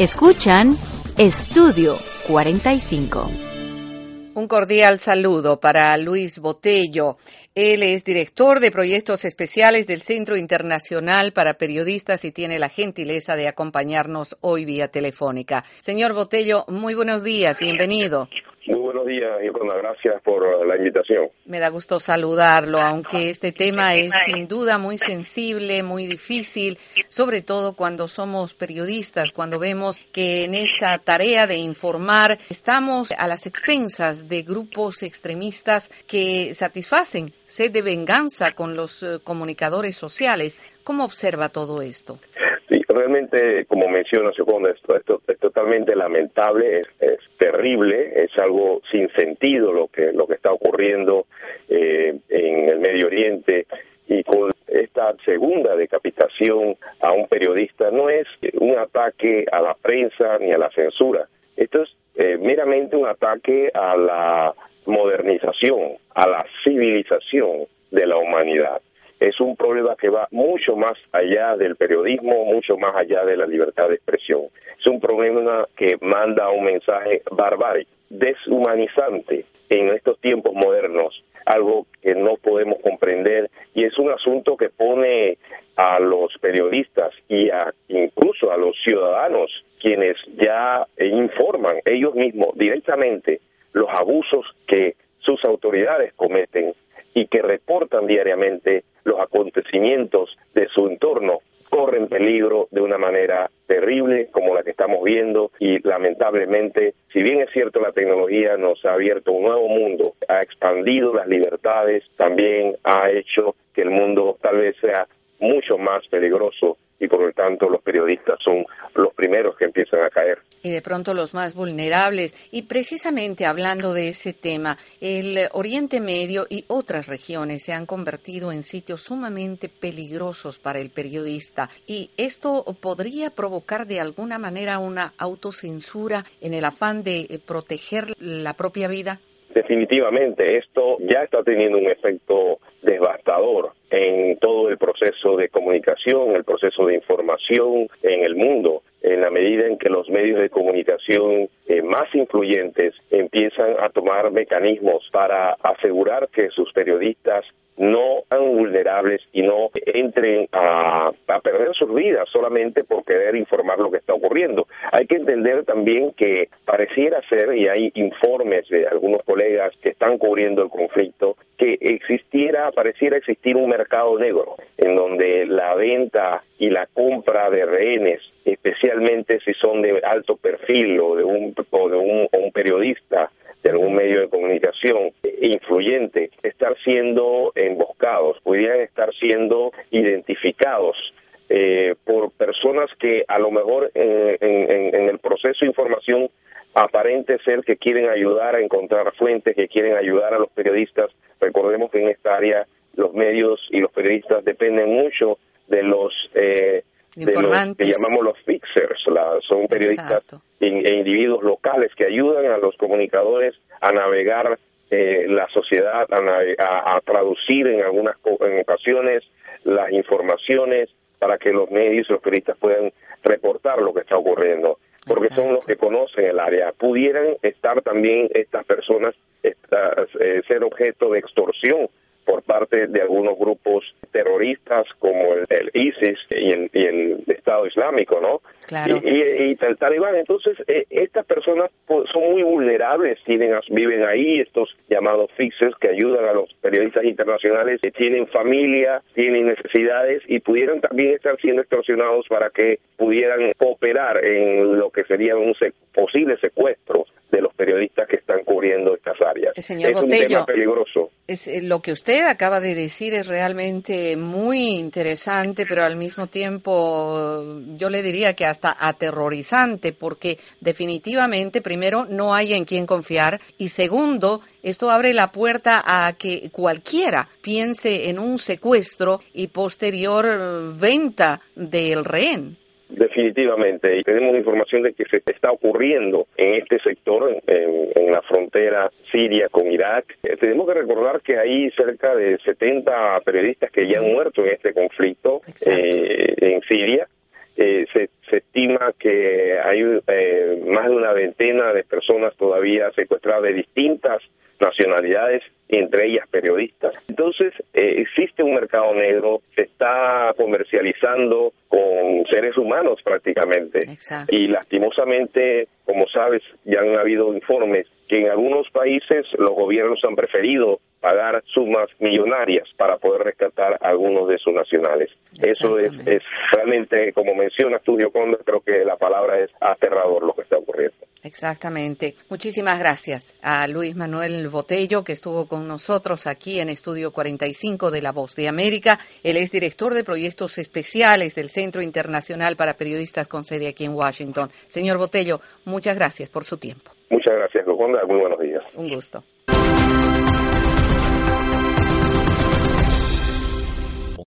Escuchan Estudio 45. Un cordial saludo para Luis Botello. Él es director de proyectos especiales del Centro Internacional para Periodistas y tiene la gentileza de acompañarnos hoy vía telefónica. Señor Botello, muy buenos días, bienvenido. Muy buenos días, Ivana, gracias por la invitación. Me da gusto saludarlo, aunque este tema es sin duda muy sensible, muy difícil, sobre todo cuando somos periodistas, cuando vemos que en esa tarea de informar estamos a las expensas de grupos extremistas que satisfacen sed de venganza con los comunicadores sociales. ¿Cómo observa todo esto? Sí, realmente, como menciona Segundo, esto es totalmente lamentable, es terrible, es algo sin sentido lo que está ocurriendo en el Medio Oriente, y con esta segunda decapitación a un periodista no es un ataque a la prensa ni a la censura. Esto es meramente un ataque a la modernización, a la civilización de la humanidad. Es un problema que va mucho más allá del periodismo, mucho más allá de la libertad de expresión. Es un problema que manda un mensaje barbárico, deshumanizante en estos tiempos modernos, algo que no podemos comprender, y es un asunto que pone a los periodistas y incluso a los ciudadanos, quienes ya informan ellos mismos directamente los abusos que sus autoridades cometen y que reportan diariamente los acontecimientos de su entorno, corren peligro de una manera terrible como la que estamos viendo, y lamentablemente, si bien es cierto la tecnología nos ha abierto un nuevo mundo, ha expandido las libertades, también ha hecho que el mundo tal vez sea mucho más peligroso, y por lo tanto los periodistas son los primeros que empiezan a caer. Y de pronto los más vulnerables. Y precisamente hablando de ese tema, el Oriente Medio y otras regiones se han convertido en sitios sumamente peligrosos para el periodista. ¿Y esto podría provocar de alguna manera una autocensura en el afán de proteger la propia vida? Definitivamente, esto ya está teniendo un efecto devastador en todo el proceso de comunicación, el proceso de información en el mundo, en la medida en que los medios de comunicación más influyentes empiezan a tomar mecanismos para asegurar que sus periodistas no sean vulnerables y no entren a perder sus vidas solamente por querer informar lo que está ocurriendo. Hay que entender también que pareciera ser, y hay informes de algunos colegas que están cubriendo el conflicto, que pareciera existir un mercado negro en donde la venta y la compra de rehenes, especialmente si son de alto perfil o de un periodista de algún medio de comunicación influyente, estar siendo emboscados, podrían estar siendo identificados por personas que a lo mejor en el proceso de información aparente ser que quieren ayudar a encontrar fuentes, que quieren ayudar a los periodistas. Recordemos que en esta área los medios y los periodistas dependen mucho de los que llamamos los fixers, son periodistas e individuos locales que ayudan a los comunicadores a navegar la sociedad, a traducir en ocasiones las informaciones para que los medios y los periodistas puedan reportar lo que está ocurriendo, porque son los que conocen el área. Pudieran estar también estas personas ser objeto de extorsión por parte de algunos grupos terroristas como el ISIS y el Estado Islámico, ¿no? Claro. Y el Talibán. Entonces, estas personas son muy vulnerables, viven ahí, estos llamados fixers que ayudan a los periodistas internacionales, que tienen familia, tienen necesidades y pudieran también estar siendo extorsionados para que pudieran cooperar en lo que sería un posible secuestro de los periodistas que están cubriendo estas áreas. Señor es Botello, un tema peligroso. Lo que usted acaba de decir es realmente muy interesante, pero al mismo tiempo yo le diría que hasta aterrorizante, porque definitivamente, primero, no hay en quién confiar, y segundo, esto abre la puerta a que cualquiera piense en un secuestro y posterior venta del rehén. Definitivamente, y tenemos información de que se está ocurriendo en este sector, en la frontera siria con Irak. Tenemos que recordar que hay cerca de 70 periodistas que ya han muerto en este conflicto en Siria, se estima que hay más de una veintena de personas todavía secuestradas de distintas nacionalidades, entre ellas periodistas. Entonces, existe un mercado negro, se está comercializando con seres humanos prácticamente. Exacto. Y lastimosamente, como sabes, ya han habido informes que en algunos países los gobiernos han preferido pagar sumas millonarias para poder rescatar a algunos de sus nacionales. Eso es realmente, como mencionas tú, Gioconda, creo que la palabra es aterrador lo que está ocurriendo. Exactamente. Muchísimas gracias a Luis Manuel Botello, que estuvo con nosotros aquí en Estudio 45 de La Voz de América. Él es director de proyectos especiales del Centro Internacional para Periodistas con sede aquí en Washington. Señor Botello, muchas gracias por su tiempo. Muchas gracias, Gioconda. Muy buenos días. Un gusto.